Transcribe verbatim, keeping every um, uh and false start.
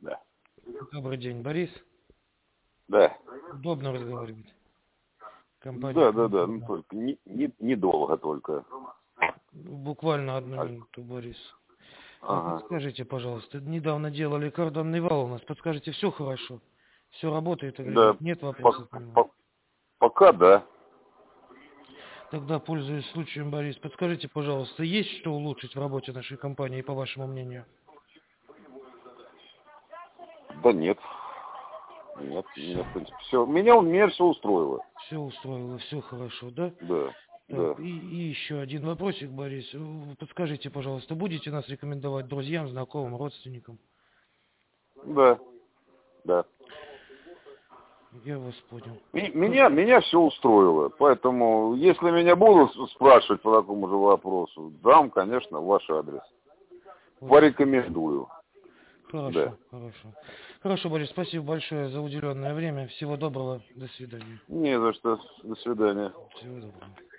Да. Добрый день, Борис. Да. Удобно разговаривать? Компания Да, да, да, ну «Комфортно». только не, не, недолго только. Буквально одну А- минуту, Борис. А Ага. подскажите, пожалуйста, недавно делали карданный вал у нас. Подскажите, все хорошо? Все работает, Да, агрегат? Нет по- вопросов к нему? по- пока да. Тогда, пользуясь случаем, Борис, подскажите, пожалуйста, есть что улучшить в работе нашей компании, по вашему мнению? Да нет. Нет, меня, в принципе, все. Меня, меня все устроило. Все устроило, все хорошо, да? Да, Так, да. и, и еще один вопросик, Борис. Вы Подскажите, пожалуйста, будете нас рекомендовать друзьям, знакомым, родственникам? Да, да. Я вас понял. Ми- Х- Меня, меня все устроило. Поэтому, если меня будут с- спрашивать по такому же вопросу, дам, конечно, ваш адрес. Ваш... Порекомендую. Да. Хорошо, хорошо. Хорошо, Борис, спасибо большое за уделенное время. Всего доброго. До свидания. Не за что. До свидания. Всего доброго.